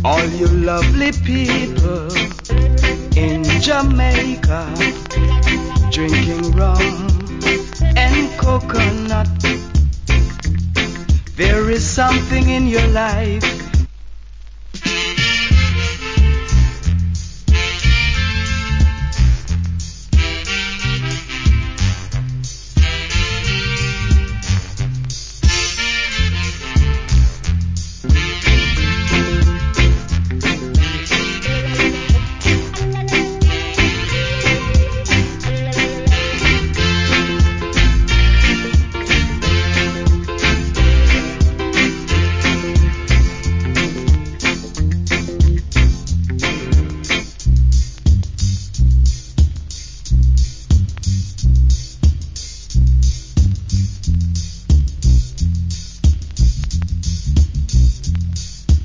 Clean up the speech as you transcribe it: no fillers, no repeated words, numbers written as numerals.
All you lovely people in Jamaica, drinking rum and coconut. There is something in your life